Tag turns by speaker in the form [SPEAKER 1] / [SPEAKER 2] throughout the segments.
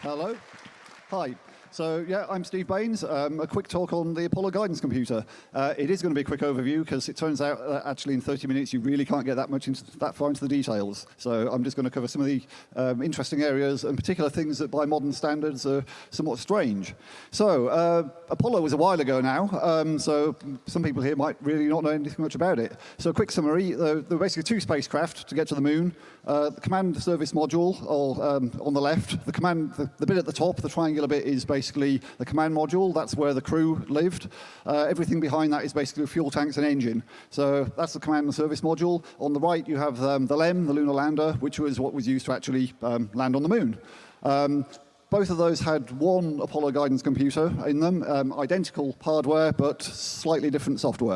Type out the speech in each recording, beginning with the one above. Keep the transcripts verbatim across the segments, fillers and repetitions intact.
[SPEAKER 1] Hello. Hi. So, yeah, I'm Steve Baines. Um, a quick talk on the Apollo guidance computer. Uh, it is going to be a quick overview because it turns out uh, actually in thirty minutes you really can't get that much into, that far into the details. So I'm just going to cover some of the um, interesting areas and particular things that by modern standards are somewhat strange. So uh, Apollo was a while ago now, um, so some people here might really not know anything much about it. So a quick summary, uh, there were basically two spacecraft to get to the moon. Uh, the command service module, or um, on the left, the command, the, the bit at the top, the triangular bit is basically the command module. That's where the crew lived. Uh, everything behind that is basically fuel tanks and engine. So that's the command and service module. On the right, you have um, the LEM, the lunar lander, which was what was used to actually um, land on the moon. Um, both of those had one Apollo guidance computer in them, um, identical hardware, but slightly different software.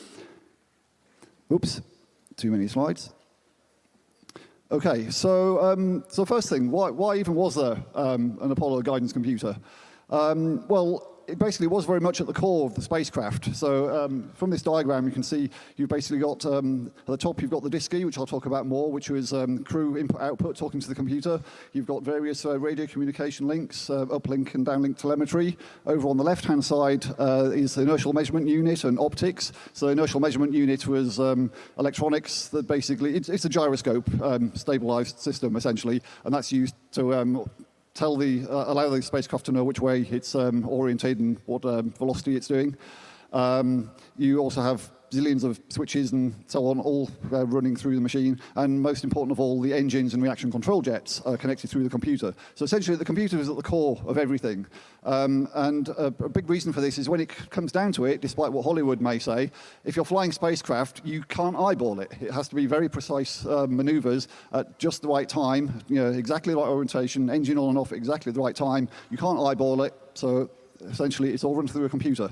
[SPEAKER 1] Oops, too many slides. Okay, so um, so first thing, why, why even was there um, an Apollo guidance computer? Um, well, it basically was very much at the core of the spacecraft. So um, from this diagram, you can see you've basically got, um, at the top, you've got the DISCI, which I'll talk about more, which was um, crew input-output talking to the computer. You've got various uh, radio communication links, uh, uplink and downlink telemetry. Over on the left-hand side uh, is the inertial measurement unit and optics. So the inertial measurement unit was um, electronics that basically, it's, it's a gyroscope um, stabilized system, essentially, and that's used to um, tell the, uh, allow the spacecraft to know which way it's um, oriented and what um, velocity it's doing. Um, you also have zillions of switches and so on, all uh, running through the machine. And most important of all, the engines and reaction control jets are connected through the computer. So essentially, the computer is at the core of everything. Um, and a, a big reason for this is when it comes down to it, despite what Hollywood may say, if you're flying spacecraft, you can't eyeball it. It has to be very precise uh, maneuvers at just the right time, you know, exactly the right orientation, engine on and off at exactly the right time. You can't eyeball it, so essentially, it's all run through a computer.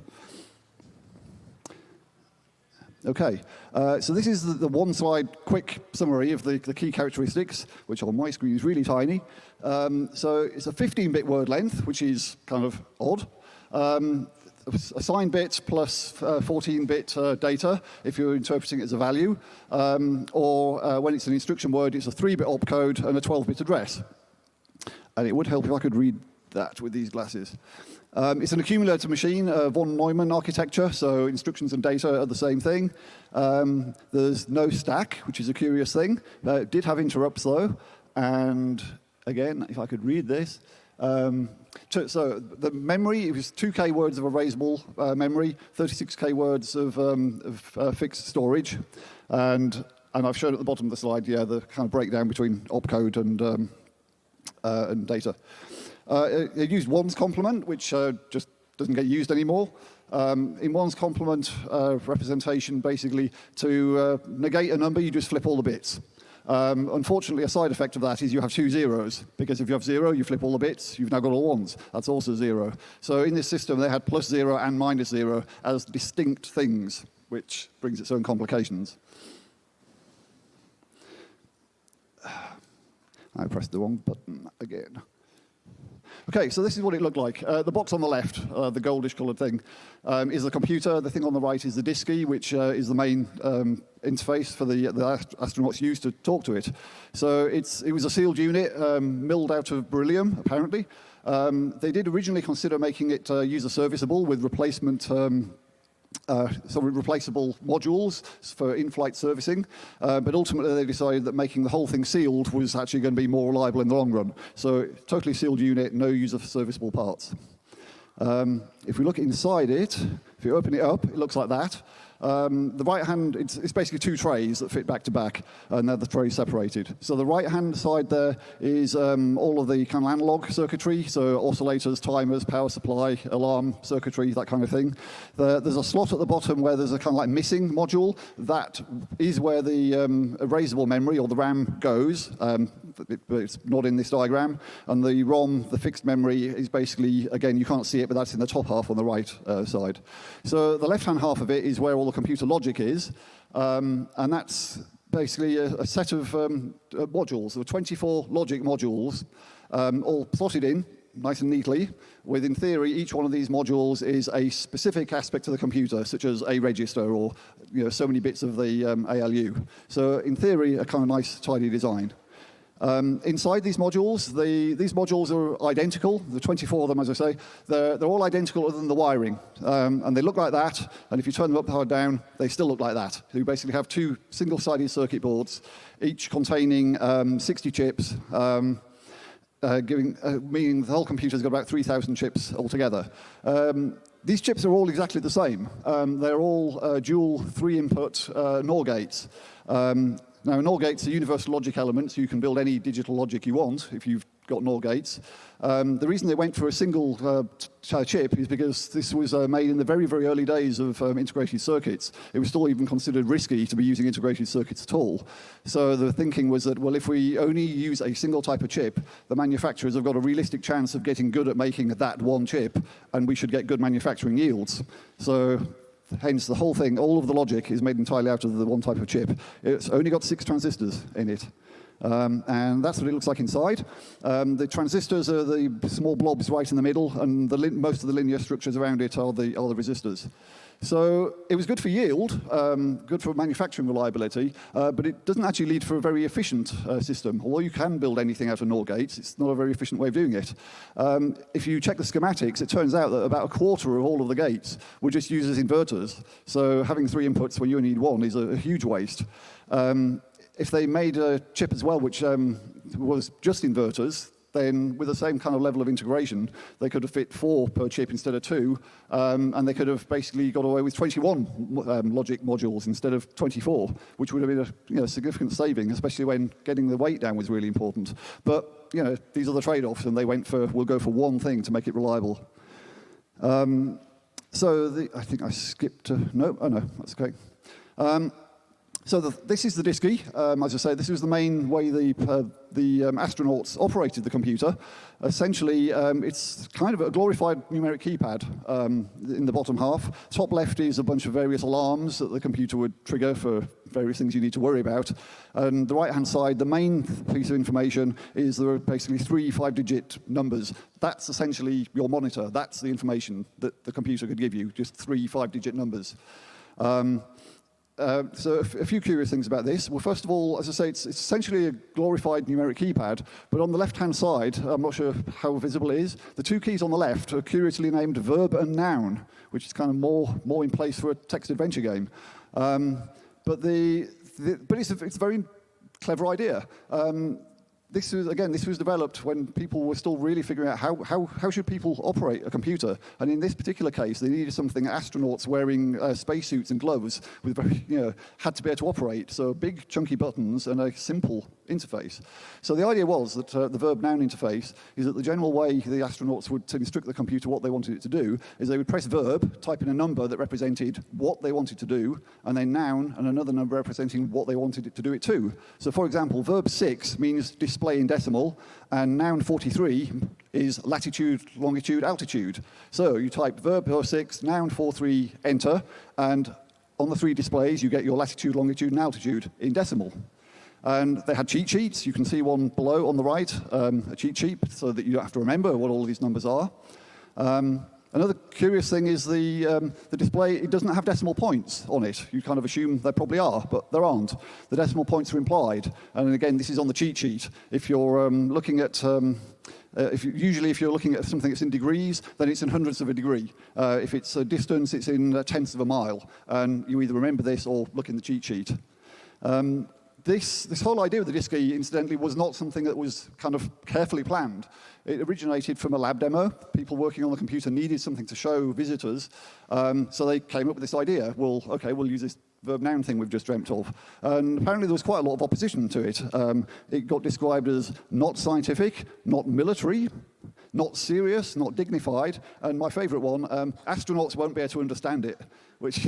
[SPEAKER 1] Okay, uh, so this is the, the one-slide quick summary of the, the key characteristics, which on my screen is really tiny. Um, so it's a fifteen bit word length, which is kind of odd. Um, a signed bit plus fourteen bit uh, data, if you're interpreting it as a value. Um, or uh, when it's an instruction word, it's a three bit opcode and a twelve bit address. And it would help if I could read that with these glasses. Um, it's an accumulator machine, uh, von Neumann architecture, so instructions and data are the same thing. Um, there's no stack, which is a curious thing. Uh, it did have interrupts, though. And again, if I could read this. Um, so the memory, it was two K words of erasable uh, memory, thirty-six K words of, um, of uh, fixed storage. And, and I've shown at the bottom of the slide, yeah, the kind of breakdown between opcode and, um, uh, and data. Uh, it, it used one's complement, which uh, just doesn't get used anymore. Um, in one's complement uh, representation, basically, to uh, negate a number, you just flip all the bits. Um, unfortunately, a side effect of that is you have two zeros, because if you have zero, you flip all the bits, you've now got all ones. That's also zero. So in this system, they had plus zero and minus zero as distinct things, which brings its own complications. I pressed the wrong button again. Okay, so this is what it looked like. Uh, the box on the left, uh, the goldish colored thing, um, is the computer. The thing on the right is the DISCI, which uh, is the main um, interface for the, the astronauts use to talk to it. So it's, it was a sealed unit, um, milled out of beryllium, apparently. Um, they did originally consider making it uh, user serviceable with replacement um, Uh, so replaceable modules for in-flight servicing, uh, but ultimately they decided that making the whole thing sealed was actually going to be more reliable in the long run. So totally sealed unit, no user serviceable parts. Um, if we look inside it, if you open it up, it looks like that. Um, the right hand, it's, it's basically two trays that fit back to back, and they're the trays separated. So the right hand side there is um, all of the kind of analog circuitry, so oscillators, timers, power supply, alarm circuitry, that kind of thing. The, there's a slot at the bottom where there's a kind of like missing module. That is where the um, erasable memory, or the RAM, goes, um, it, but it's not in this diagram. And the ROM, the fixed memory, is basically, again, you can't see it, but that's in the top half on the right uh, side. So the left-hand half of it is where all the computer logic is, um, and that's basically a, a set of um, uh, modules. There are twenty-four logic modules, um, all plotted in nice and neatly, with, in theory, each one of these modules is a specific aspect of the computer, such as a register or you know, so many bits of the um, A L U. So in theory, a kind of nice, tidy design. Um, inside these modules, the, these modules are identical. The twenty-four of them, as I say, they're, they're all identical other than the wiring. Um, and they look like that, and if you turn them up or down, they still look like that. So you basically have two single-sided circuit boards, each containing um, sixty chips, um, uh, giving, uh, meaning the whole computer's got about three thousand chips altogether. Um, these chips are all exactly the same. Um, they're all uh, dual three-input uh, NOR gates. Um, Now, NOR gates are universal logic elements. You can build any digital logic you want if you've got NOR gates. Um, the reason they went for a single uh, chip is because this was uh, made in the very, very early days of um, integrated circuits. It was still even considered risky to be using integrated circuits at all. So the thinking was that, well, if we only use a single type of chip, the manufacturers have got a realistic chance of getting good at making that one chip, and we should get good manufacturing yields. So hence, the whole thing, all of the logic is made entirely out of the one type of chip. It's only got six transistors in it. Um, and that's what it looks like inside. Um, the transistors are the small blobs right in the middle, and the most of the linear structures around it are the, are the resistors. So it was good for yield, um, good for manufacturing reliability, uh, but it doesn't actually lead for a very efficient uh, system. Although you can build anything out of NOR gates, it's not a very efficient way of doing it. Um, if you check the schematics, it turns out that about a quarter of all of the gates were just used as inverters. So having three inputs when you only need one is a, a huge waste. Um, if they made a chip as well, which um, was just inverters, then with the same kind of level of integration, they could have fit four per chip instead of two, um, and they could have basically got away with twenty-one um, logic modules instead of twenty-four, which would have been a you know, significant saving, especially when getting the weight down was really important. But you know, these are the trade-offs, and they went for, we'll go for one thing to make it reliable. Um, so the, I think I skipped, uh, no, oh no, that's okay. Um, So the, this is the diski. Um, as I say, this was the main way the, uh, the um, astronauts operated the computer. Essentially, um, it's kind of a glorified numeric keypad um, in the bottom half. Top left is a bunch of various alarms that the computer would trigger for various things you need to worry about. And the right-hand side, the main piece of information is there are basically three five-digit numbers. That's essentially your monitor. That's the information that the computer could give you, just three five-digit numbers. Um, Uh, so a, a few curious things about this. Well, first of all, as I say, it's, it's essentially a glorified numeric keypad, but on the left-hand side, I'm not sure how visible it is, the two keys on the left are curiously named verb and noun, which is kind of more, more in place for a text adventure game. Um, but the, the, but it's a, it's a very clever idea. Um, This was, again, this was developed when people were still really figuring out how, how, how should people operate a computer. And in this particular case, they needed something astronauts wearing uh, spacesuits and gloves with very, you know, had to be able to operate. So big, chunky buttons and a simple interface. So the idea was that uh, the verb-noun interface is that the general way the astronauts would to instruct the computer what they wanted it to do is they would press verb, type in a number that represented what they wanted to do, and then noun and another number representing what they wanted it to do it to. So for example, verb six means display in decimal, and noun forty-three is latitude, longitude, altitude. So you type verb six, noun forty-three, enter, and on the three displays you get your latitude, longitude, and altitude in decimal. And they had cheat sheets. You can see one below on the right, um, a cheat sheet, so that you don't have to remember what all of these numbers are. Um, Another curious thing is the, um, the display, it doesn't have decimal points on it. You kind of assume there probably are, but there aren't. The decimal points are implied. And again, this is on the cheat sheet. If you're um, looking at, um, uh, if you, usually if you're looking at something that's in degrees, then it's in hundredths of a degree. Uh, if it's a distance, it's in uh, tenths of a mile. And you either remember this or look in the cheat sheet. Um, This, this whole idea of the diski, incidentally, was not something that was kind of carefully planned. It originated from a lab demo. People working on the computer needed something to show visitors, um, so they came up with this idea. Well, okay, we'll use this verb-noun thing we've just dreamt of. And apparently there was quite a lot of opposition to it. Um, it got described as not scientific, not military, not serious, not dignified, and my favorite one, um, astronauts won't be able to understand it, which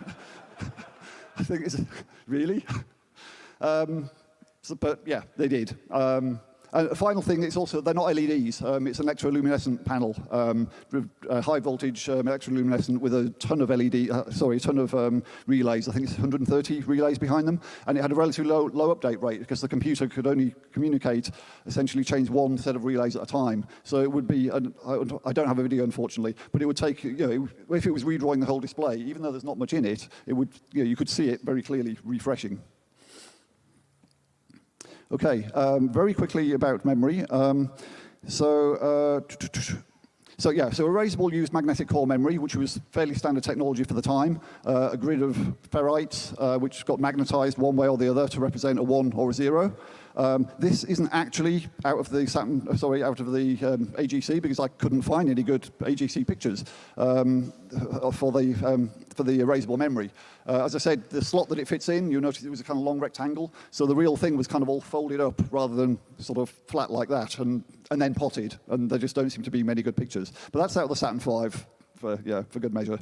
[SPEAKER 1] I think is, really? Um, so, but yeah, they did. Um, and a final thing, it's also, they're not L E Ds. Um, it's an electroluminescent panel, um, uh, high voltage um, electroluminescent with a ton of L E D, uh, sorry, a ton of um, relays. I think it's one hundred thirty relays behind them. And it had a relatively low, low update rate because the computer could only communicate, essentially change one set of relays at a time. So it would be, an, I, I don't have a video unfortunately, but it would take, you know, if it was redrawing the whole display, even though there's not much in it, it would, you know, you could see it very clearly refreshing. Okay, um, very quickly about memory. Um, so, uh, so yeah, so Erasable used magnetic core memory, which was fairly standard technology for the time. Uh, a grid of ferrites, uh, which got magnetized one way or the other to represent a one or a zero. Um, this isn't actually out of the Saturn, sorry, out of the um, A G C, because I couldn't find any good A G C pictures um, for the um, for the erasable memory. Uh, as I said, the slot that it fits in, you'll notice it was a kind of long rectangle, so the real thing was kind of all folded up rather than sort of flat like that, and and then potted, and there just don't seem to be many good pictures. But that's out of the Saturn five, for yeah, for good measure.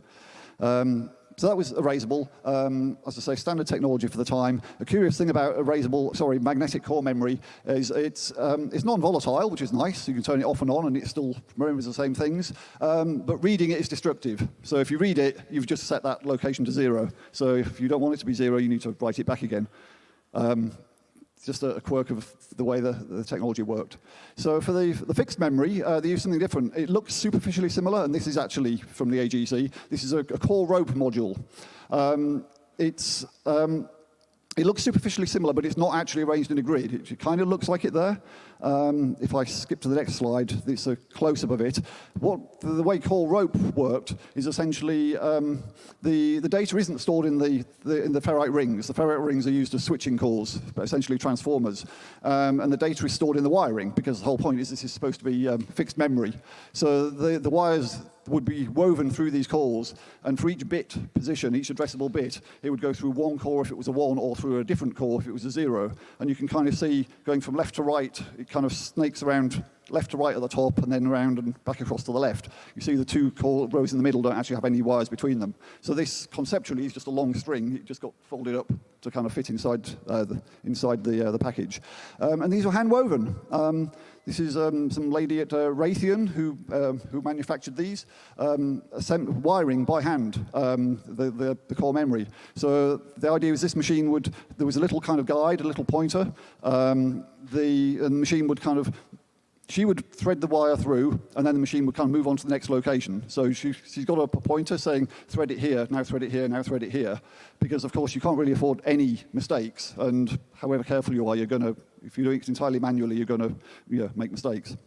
[SPEAKER 1] Um, So that was erasable. Um, as I say, standard technology for the time. A curious thing about erasable, sorry, magnetic core memory is it's, um, it's non-volatile, which is nice. You can turn it off and on, and it still remembers the same things. Um, but reading it is destructive. So if you read it, you've just set that location to zero. So if you don't want it to be zero, you need to write it back again. Um, Just a, a quirk of the way the, the technology worked. So for the, the fixed memory, uh, they used something different. It looks superficially similar, and this is actually from the A G C. This is a, a core rope module. Um, it's, um, it looks superficially similar, but it's not actually arranged in a grid. It kind of looks like it there. Um, if I skip to the next slide, it's a close-up of it. What, the way core rope worked is essentially um, the, the data isn't stored in the, the, in the ferrite rings. The ferrite rings are used as switching cores, essentially transformers. Um, and the data is stored in the wiring, because the whole point is this is supposed to be um, fixed memory. So the, the wires would be woven through these cores, and for each bit position, each addressable bit, it would go through one core if it was a one, or through a different core if it was a zero. And you can kind of see, going from left to right, it kind of snakes around left to right at the top, and then around and back across to the left. You see the two core rows in the middle don't actually have any wires between them. So this, conceptually, is just a long string. It just got folded up to kind of fit inside, uh, the, inside the, uh, the package. Um, and these were hand-woven. Um, This is um, some lady at uh, Raytheon who, uh, who manufactured these, um, wiring by hand, um, the, the, the core memory. So the idea was this machine would, there was a little kind of guide, a little pointer. Um, the, and the machine would kind of, she would thread the wire through, and then the machine would kind of move on to the next location. So she, she's got a pointer saying, thread it here, now thread it here, now thread it here. Because, of course, you can't really afford any mistakes. And however careful you are, you're going to, if you're doing it entirely manually, you're going to you know, make mistakes.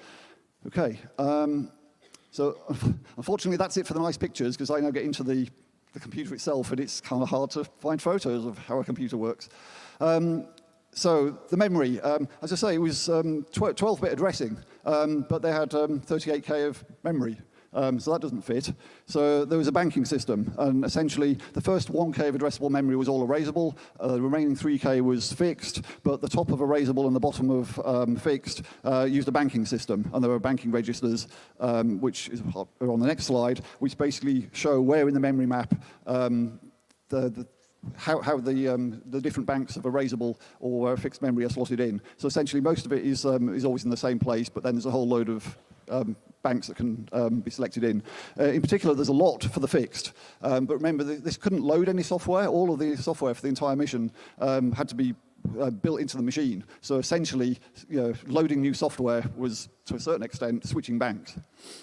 [SPEAKER 1] OK. Um, so unfortunately, that's it for the nice pictures, because I now get into the, the computer itself, and it's kind of hard to find photos of how a computer works. Um, So the memory, um, as I say, it was um, twelve bit addressing, um, but they had um, thirty-eight K of memory, um, so that doesn't fit. So there was a banking system, and essentially the first one K of addressable memory was all erasable, uh, the remaining three K was fixed, but the top of erasable and the bottom of um, fixed uh, used a banking system, and there were banking registers, um, which is on the next slide, which basically show where in the memory map um, the, the how, how the, um, the different banks of erasable or uh, fixed memory are slotted in. So essentially, most of it is, um, is always in the same place, but then there's a whole load of um, banks that can um, be selected in. Uh, in particular, there's a lot for the fixed. Um, but remember, th this couldn't load any software. All of the software for the entire mission um, had to be uh, built into the machine. So essentially, you know, loading new software was, to a certain extent, switching banks.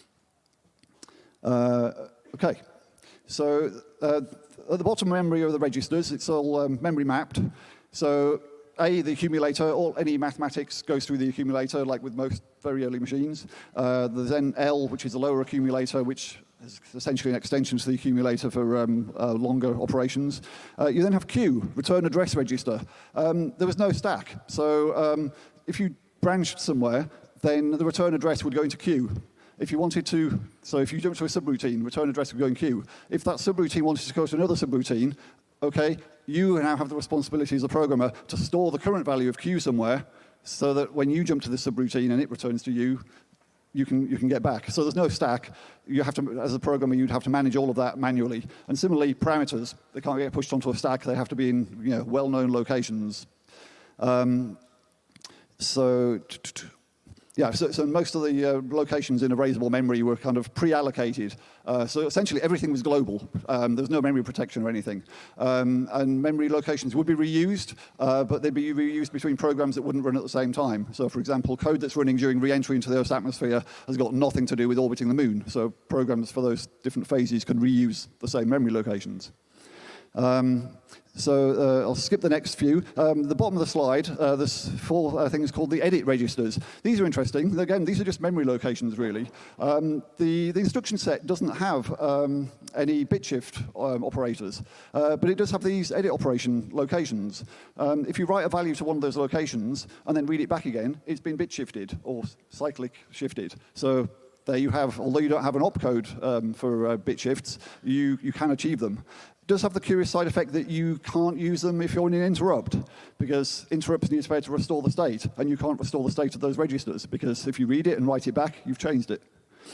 [SPEAKER 1] Uh, OK. So uh, at the bottom memory are the registers. It's all um, memory mapped. So A, the accumulator, all, any mathematics goes through the accumulator, like with most very early machines. Uh, there's then L, which is a lower accumulator, which is essentially an extension to the accumulator for um, uh, longer operations. Uh, you then have Q, return address register. Um, there was no stack. So um, if you branched somewhere, then the return address would go into Q. If you wanted to, so if you jumped to a subroutine, return address would go in Q. If that subroutine wanted to go to another subroutine, okay, you now have the responsibility as a programmer to store the current value of Q somewhere, so that when you jump to the subroutine and it returns to you, you can, you can get back. So there's no stack. You have to, as a programmer, you'd have to manage all of that manually. And similarly, parameters, they can't get pushed onto a stack. They have to be in you know, well-known locations. Um, so... Yeah, so, so most of the uh, locations in erasable memory were kind of pre-allocated. Uh, so essentially everything was global. Um, there was no memory protection or anything. Um, and memory locations would be reused, uh, but they'd be reused between programs that wouldn't run at the same time. So for example, code that's running during re-entry into the Earth's atmosphere has got nothing to do with orbiting the moon. So programs for those different phases can reuse the same memory locations. Um, so uh, I'll skip the next few. Um, the bottom of the slide, uh, there's four uh, things called the edit registers. These are interesting. Again, these are just memory locations, really. Um, the, the instruction set doesn't have um, any bit shift um, operators, uh, but it does have these edit operation locations. Um, if you write a value to one of those locations and then read it back again, it's been bit shifted or cyclic shifted. So there you have, although you don't have an opcode um, for uh, bit shifts, you, you can achieve them. It does have the curious side effect that you can't use them if you're in an interrupt, because interrupts need to be able to restore the state, and you can't restore the state of those registers, because if you read it and write it back, you've changed it.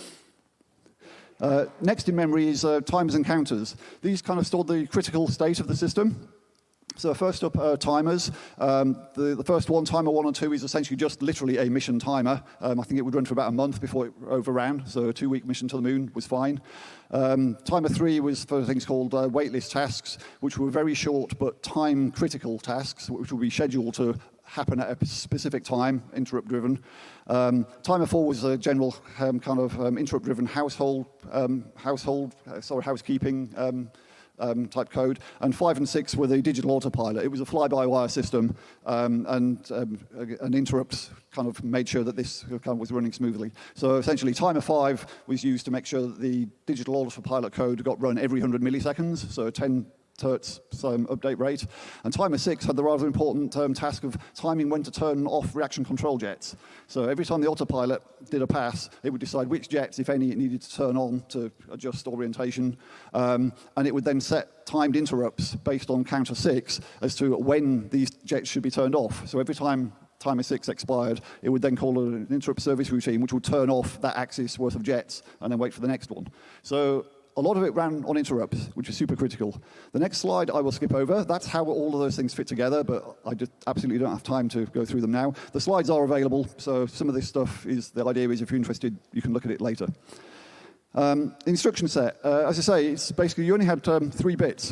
[SPEAKER 1] Uh, next in memory is uh, timers and counters. These kind of store the critical state of the system. So first up, uh, timers. Um, the, the first one, timer one and two, is essentially just literally a mission timer. Um, I think it would run for about a month before it overran, so a two-week mission to the moon was fine. Um, timer three was for things called uh, waitlist tasks, which were very short but time-critical tasks, which would be scheduled to happen at a specific time, interrupt-driven. Um, timer four was a general um, kind of um, interrupt-driven household, um, household, uh, sorry, housekeeping um, Um, type code, and five and six were the digital autopilot. It was a fly-by-wire system, um, and um, an interrupt kind of made sure that this kind of was running smoothly. So essentially, timer five was used to make sure that the digital autopilot code got run every one hundred milliseconds, so ten terts um, update rate. And timer six had the rather important um, task of timing when to turn off reaction control jets. So every time the autopilot did a pass, it would decide which jets, if any, it needed to turn on to adjust orientation. Um, and it would then set timed interrupts based on counter six as to when these jets should be turned off. So every time timer six expired, it would then call an interrupt service routine, which would turn off that axis worth of jets and then wait for the next one. So a lot of it ran on interrupts, which is super critical. The next slide I will skip over. That's how all of those things fit together, but I just absolutely don't have time to go through them now. The slides are available, so some of this stuff is, the idea is if you're interested, you can look at it later. Um, instruction set, uh, as I say, it's basically you only had um, three bits.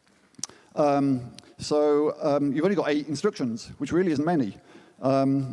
[SPEAKER 1] Um, so um, you've only got eight instructions, which really isn't many. Um,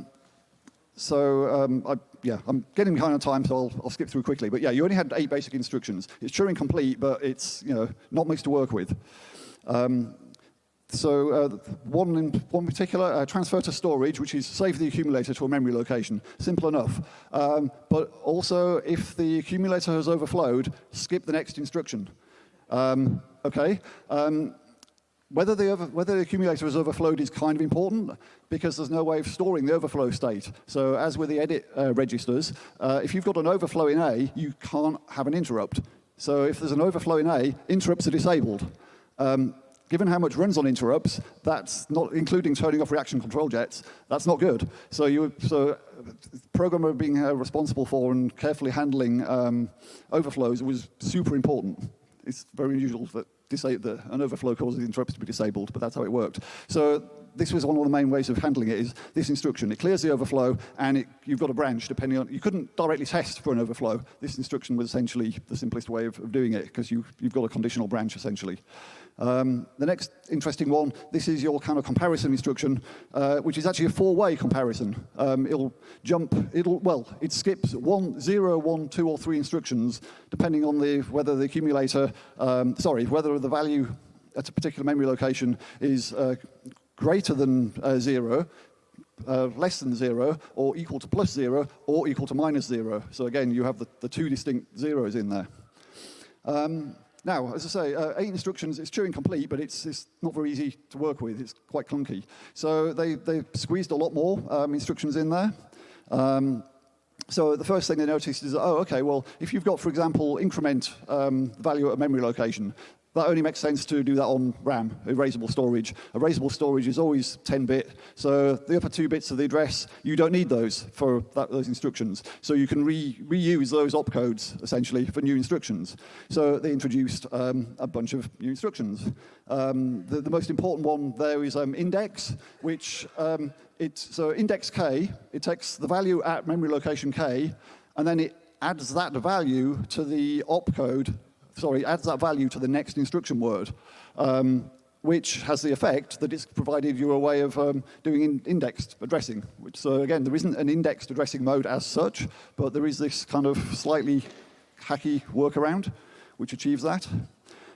[SPEAKER 1] so um, I, yeah, I'm getting behind on time, so I'll, I'll skip through quickly. But yeah, you only had eight basic instructions. It's Turing complete, but it's you know not much to work with. Um, so uh, one in one particular, uh, transfer to storage, which is save the accumulator to a memory location. Simple enough. Um, but also, if the accumulator has overflowed, skip the next instruction. Um, okay. Um, Whether the, over, whether the accumulator has overflowed is kind of important because there's no way of storing the overflow state. So as with the edit uh, registers, uh, if you've got an overflow in A, you can't have an interrupt. So if there's an overflow in A, interrupts are disabled. Um, given how much runs on interrupts, that's not including turning off reaction control jets, that's not good. So you, so the programmer being uh, responsible for and carefully handling um, overflows was super important. It's very unusual that that an overflow causes interrupts to be disabled, but that's how it worked. So this was one of the main ways of handling it, is this instruction. It clears the overflow, and it, you've got a branch depending on, you couldn't directly test for an overflow. This instruction was essentially the simplest way of, of doing it, because you, you've got a conditional branch, essentially. Um, the next interesting one, this is your kind of comparison instruction, uh, which is actually a four-way comparison. Um, it'll jump, it'll, well, it skips one, zero, one, two, or three instructions, depending on the, whether the accumulator, um, sorry, whether the value at a particular memory location is uh, greater than uh, zero, uh, less than zero, or equal to plus zero, or equal to minus zero. So again, you have the, the two distinct zeros in there. Um, Now, as I say, uh, eight instructions, it's Turing complete, but it's, it's not very easy to work with. It's quite clunky. So they, they squeezed a lot more um, instructions in there. Um, so the first thing they noticed is, oh, OK, well, if you've got, for example, increment um, value at a memory location, that only makes sense to do that on RAM, erasable storage. Erasable storage is always ten bit, so the upper two bits of the address, you don't need those for that, those instructions. So you can re reuse those opcodes, essentially, for new instructions. So they introduced um, a bunch of new instructions. Um, the, the most important one there is um, index, which, um, it, so index K, it takes the value at memory location K, and then it adds that value to the opcode sorry, adds that value to the next instruction word, um, which has the effect that it's provided you a way of um, doing in indexed addressing. Which, so again, there isn't an indexed addressing mode as such, but there is this kind of slightly hacky workaround which achieves that.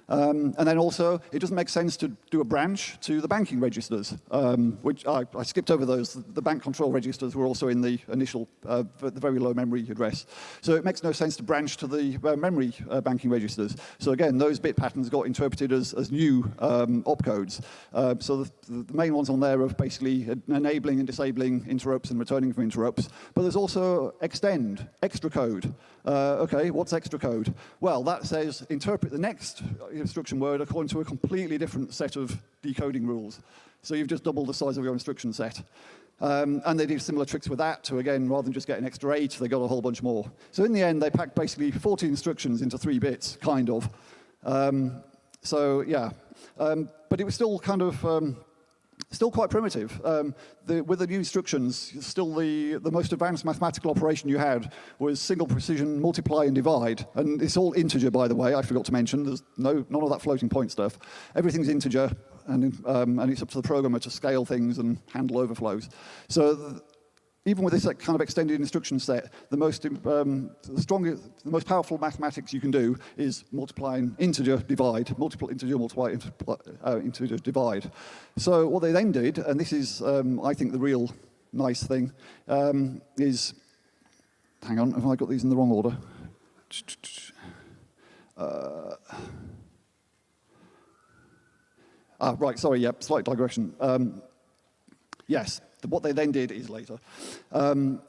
[SPEAKER 1] Um, and then also, it doesn't make sense to do a branch to the banking registers, um, which I, I skipped over those. The bank control registers were also in the initial, uh, the very low memory address. So it makes no sense to branch to the uh, memory uh, banking registers. So again, those bit patterns got interpreted as, as new um, opcodes. Uh, so the, the main ones on there are basically enabling and disabling interrupts and returning from interrupts. But there's also extend, extra code. Uh, okay, what's extra code? Well, that says interpret the next instruction word according to a completely different set of decoding rules. So you've just doubled the size of your instruction set. Um, and they did similar tricks with that to, again, rather than just get an extra eight, they got a whole bunch more. So in the end, they packed basically forty instructions into three bits, kind of. Um, so, yeah. Um, but it was still kind of... Um, Still quite primitive. Um, the, with the new instructions, still the, the most advanced mathematical operation you had was single precision multiply and divide. And it's all integer, by the way, I forgot to mention. There's no, none of that floating point stuff. Everything's integer, and, um, and it's up to the programmer to scale things and handle overflows. So th even with this kind of extended instruction set, the most, um, the strongest, the most powerful mathematics you can do is multiplying integer divide, multiple integer multiply, uh, integer divide. So what they then did, and this is, um, I think, the real nice thing, um, is, hang on, have I got these in the wrong order? Uh, ah, right, sorry, yeah, slight digression. Um, yes. What they then did is later. Um,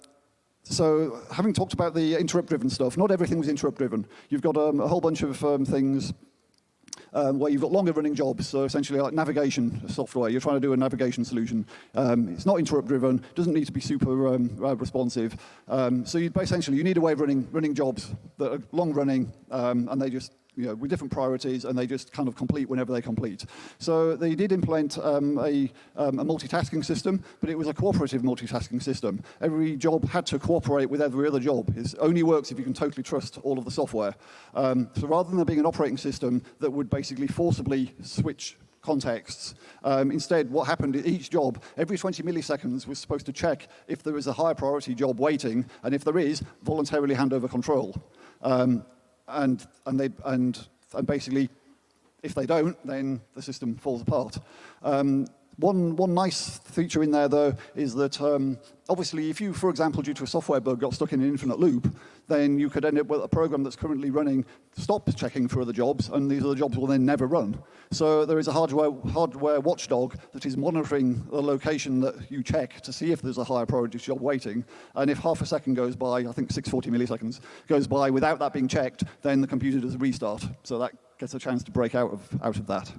[SPEAKER 1] so having talked about the interrupt-driven stuff, not everything was interrupt-driven. You've got um, a whole bunch of um, things um, where you've got longer-running jobs, so essentially like navigation software. You're trying to do a navigation solution. Um, it's not interrupt-driven, doesn't need to be super um, uh, responsive. Um, so you, essentially, you need a way of running, running jobs that are long-running, um, and they just you know, with different priorities, and they just kind of complete whenever they complete. So they did implement um, a, um, a multitasking system, but it was a cooperative multitasking system. Every job had to cooperate with every other job. It only works if you can totally trust all of the software. Um, so rather than there being an operating system that would basically forcibly switch contexts. Um, instead, what happened at each job, every twenty milliseconds was supposed to check if there is a higher priority job waiting, and if there is, voluntarily hand over control. Um, And, and, they, and, and basically, if they don't, then the system falls apart. Um, one, one nice feature in there, though, is that um, obviously, if you, for example, due to a software bug, got stuck in an infinite loop, then you could end up with a program that's currently running, stop checking for other jobs, and these other jobs will then never run. So there is a hardware, hardware watchdog that is monitoring the location that you check to see if there's a higher priority job waiting. And if half a second goes by, I think six hundred forty milliseconds, goes by without that being checked, then the computer does a restart. So that gets a chance to break out of, out of that.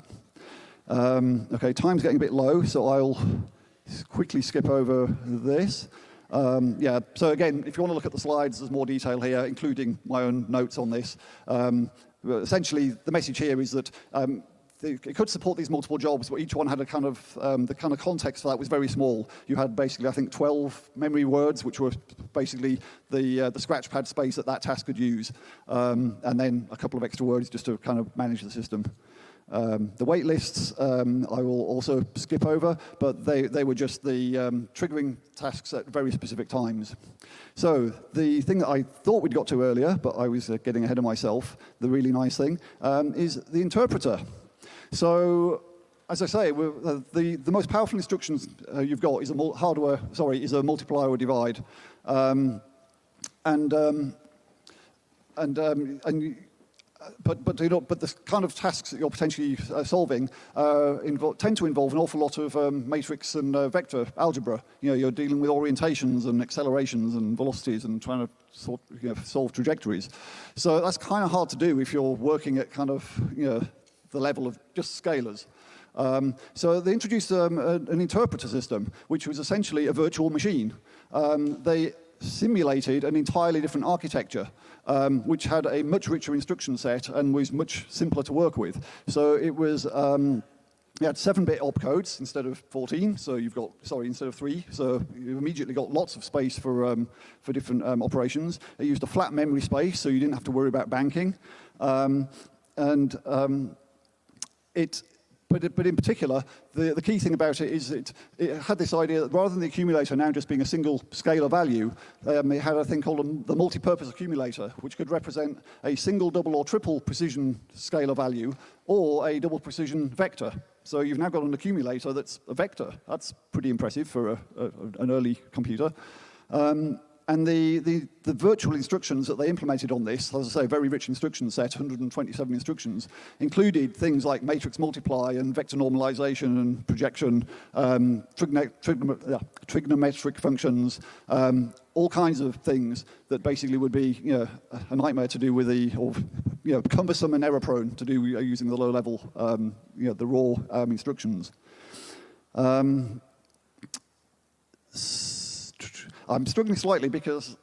[SPEAKER 1] Um, okay, time's getting a bit low, so I'll quickly skip over this. Um, yeah, so again, if you want to look at the slides, there's more detail here, including my own notes on this. Um, essentially, the message here is that um, it could support these multiple jobs, but each one had a kind of, um, the kind of context for that was very small. You had basically, I think, twelve memory words, which were basically the, uh, the scratchpad space that that task could use, um, and then a couple of extra words just to kind of manage the system. Um, the wait lists um, I will also skip over, but they, they were just the um, triggering tasks at very specific times. So the thing that I thought we'd got to earlier, but I was uh, getting ahead of myself, the really nice thing, um, is the interpreter. So, as I say, we're, uh, the, the most powerful instructions uh, you've got is a mul hardware, sorry, is a multiply or divide. Um, and, um, and, um, and But, but, you know, but the kind of tasks that you're potentially uh, solving uh, tend to involve an awful lot of um, matrix and uh, vector algebra. You know, you're dealing with orientations and accelerations and velocities and trying to sort, you know, solve trajectories. So that's kind of hard to do if you're working at kind of, you know, the level of just scalars. Um, so they introduced um, a, an interpreter system, which was essentially a virtual machine. Um, they simulated an entirely different architecture, um, which had a much richer instruction set and was much simpler to work with. So it was, um, you had seven bit opcodes instead of fourteen, so you've got, sorry, instead of three, so you've immediately got lots of space for, um, for different um, operations. It used a flat memory space, so you didn't have to worry about banking. Um, and um, it But, but in particular, the, the key thing about it is it, it had this idea that rather than the accumulator now just being a single scalar value, um, it had a thing called a, the multi-purpose accumulator, which could represent a single, double, or triple precision scalar value, or a double precision vector. So you've now got an accumulator that's a vector. That's pretty impressive for a, a, an early computer. Um, And the, the, the virtual instructions that they implemented on this, as I say, a very rich instruction set, one hundred twenty-seven instructions, included things like matrix multiply and vector normalization and projection, um, trigono trigono yeah, trigonometric functions, um, all kinds of things that basically would be, you know, a nightmare to do with the, or, you know, cumbersome and error prone to do using the low level, um, you know, the raw um, instructions. Um, I'm struggling slightly because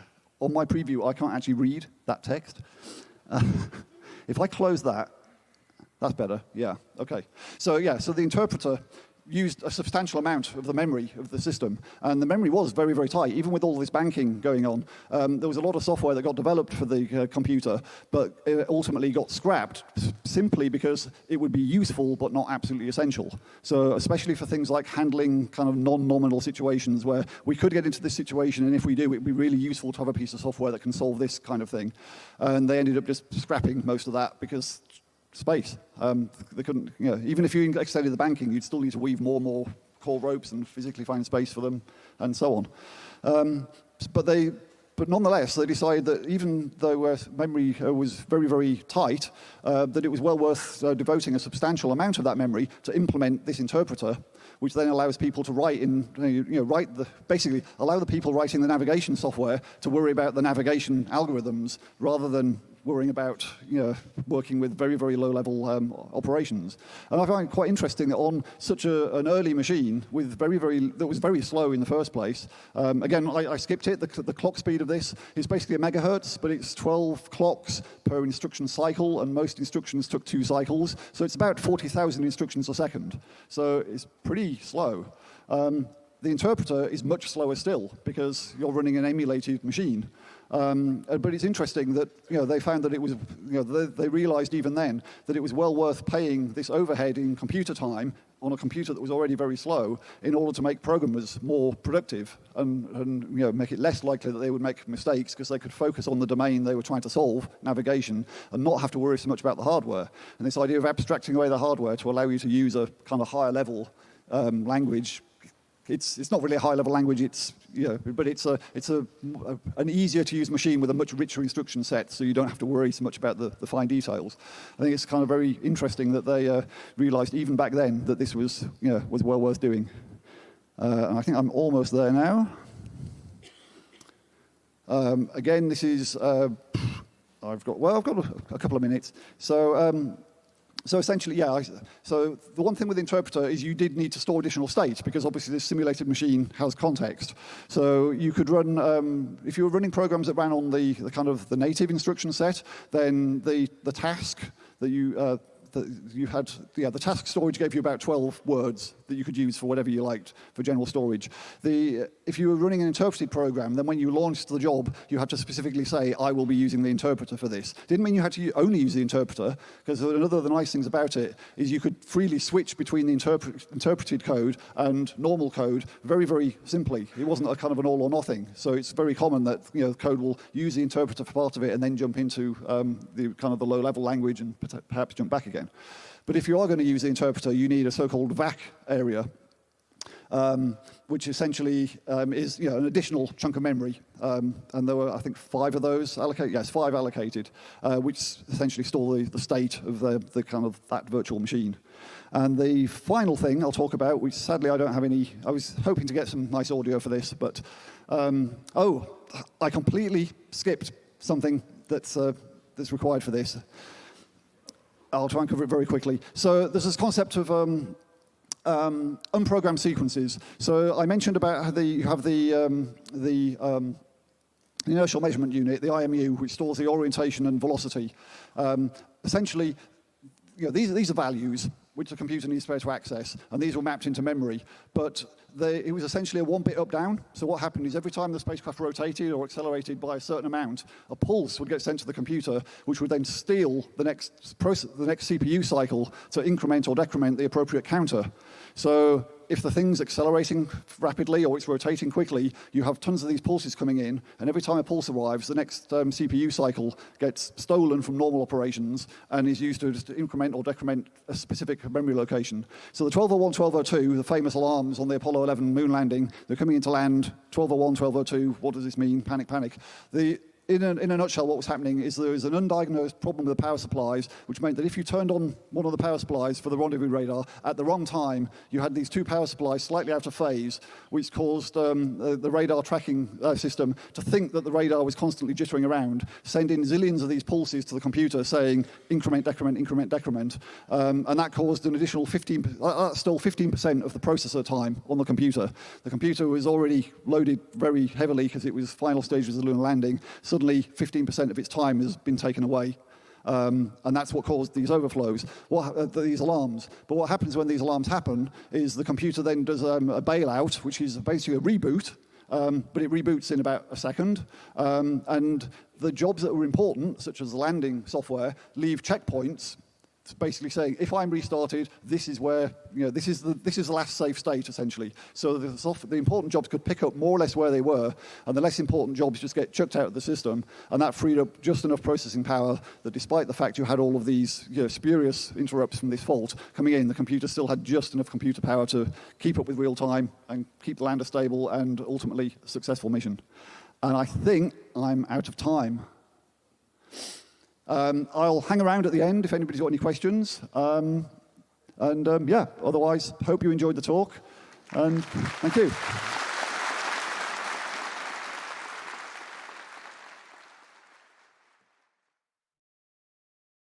[SPEAKER 1] on my preview, I can't actually read that text. Uh, if I close that, that's better, yeah, okay. So yeah, so the interpreter used a substantial amount of the memory of the system, and the memory was very, very tight, even with all this banking going on. Um, there was a lot of software that got developed for the uh, computer, but it ultimately got scrapped simply because it would be useful but not absolutely essential. So especially for things like handling kind of non-nominal situations where we could get into this situation, and if we do, it'd be really useful to have a piece of software that can solve this kind of thing. And they ended up just scrapping most of that because space. Um, they couldn't, you know, even if you extended the banking, you'd still need to weave more and more core ropes and physically find space for them, and so on. Um, but they, but nonetheless, they decided that even though uh, memory uh, was very, very tight, uh, that it was well worth uh, devoting a substantial amount of that memory to implement this interpreter, which then allows people to write in, you know, write the, basically allow the people writing the navigation software to worry about the navigation algorithms rather than worrying about, you know, working with very, very low-level um, operations. And I find it quite interesting that on such a, an early machine with very, very, that was very slow in the first place, um, again, I, I skipped it, the, the clock speed of this is basically a megahertz, but it's twelve clocks per instruction cycle, and most instructions took two cycles, so it's about forty thousand instructions a second. So it's pretty slow. Um, the interpreter is much slower still, because you're running an emulated machine. Um, but it's interesting that, you know, they found that it was, you know, they, they realized even then that it was well worth paying this overhead in computer time on a computer that was already very slow in order to make programmers more productive and, and you know, make it less likely that they would make mistakes because they could focus on the domain they were trying to solve, navigation, and not have to worry so much about the hardware. And this idea of abstracting away the hardware to allow you to use a kind of higher level um, language, It's, it's not really a high-level language, it's, you know, but it's, a, it's a, a, an easier-to-use machine with a much richer instruction set, so you don't have to worry so much about the, the fine details. I think it's kind of very interesting that they uh, realized even back then that this was, you know, was well worth doing. Uh, and I think I'm almost there now. Um, again, this is, uh, I've got, well, I've got a, a couple of minutes. So, um, So essentially, yeah, I, so the one thing with Interpreter is you did need to store additional state because obviously this simulated machine has context. So you could run, um, if you were running programs that ran on the, the kind of the native instruction set, then the, the task that you, uh, that you had, yeah, the task storage gave you about twelve words that you could use for whatever you liked for general storage. The, if you were running an interpreted program, then when you launched the job, you had to specifically say, I will be using the interpreter for this. Didn't mean you had to only use the interpreter, because another of the nice things about it is you could freely switch between the interpret, interpreted code and normal code very, very simply. It wasn't a kind of an all or nothing. So it's very common that, you know, code will use the interpreter for part of it and then jump into um, the kind of the low-level language and perhaps jump back again. But if you are going to use the interpreter, you need a so-called V A C area, um, which essentially um, is, you know, an additional chunk of memory. Um, and there were, I think, five of those allocated. Yes, five allocated, uh, which essentially store the, the state of the, the kind of that virtual machine. And the final thing I'll talk about, which sadly I don't have any, I was hoping to get some nice audio for this, but, um, oh, I completely skipped something that's, uh, that's required for this. I'll try and cover it very quickly. So there's this concept of um, um, unprogrammed sequences. So I mentioned about how the, you have the, um, the um, inertial measurement unit, the I M U, which stores the orientation and velocity. Um, essentially, you know, these, these are values which the computer needs to be able to access, and these were mapped into memory. But they, it was essentially a one bit up down. So what happened is every time the spacecraft rotated or accelerated by a certain amount, a pulse would get sent to the computer, which would then steal the next process, the next C P U cycle to increment or decrement the appropriate counter. So if the thing's accelerating rapidly or it's rotating quickly, you have tons of these pulses coming in, and every time a pulse arrives, the next um, C P U cycle gets stolen from normal operations and is used to just increment or decrement a specific memory location. So the twelve oh one, twelve oh two, the famous alarms on the Apollo eleven moon landing, they're coming into land, twelve oh one, twelve oh two, what does this mean? Panic, panic. The In a, in a nutshell, what was happening is there was an undiagnosed problem with the power supplies, which meant that if you turned on one of the power supplies for the rendezvous radar at the wrong time, you had these two power supplies slightly out of phase, which caused um, the, the radar tracking uh, system to think that the radar was constantly jittering around, sending zillions of these pulses to the computer saying increment, decrement, increment, decrement, um, and that caused an additional fifteen, uh, that stole fifteen percent of the processor time on the computer. The computer was already loaded very heavily because it was final stages of the lunar landing. Suddenly, fifteen percent of its time has been taken away. Um, and that's what caused these overflows, what, uh, these alarms. But what happens when these alarms happen is the computer then does um, a bailout, which is basically a reboot, um, but it reboots in about a second. Um, and the jobs that were important, such as the landing software, leave checkpoints. It's basically saying, if I'm restarted, this is where, you know, this is the, this is the last safe state, essentially. So the, soft, the important jobs could pick up more or less where they were, and the less important jobs just get chucked out of the system, and that freed up just enough processing power that despite the fact you had all of these, you know, spurious interrupts from this fault coming in, the computer still had just enough computer power to keep up with real time and keep the lander stable and ultimately a successful mission. And I think I'm out of time. Um, I'll hang around at the end if anybody's got any questions. Um, and um, yeah, otherwise, hope you enjoyed the talk. And thank you.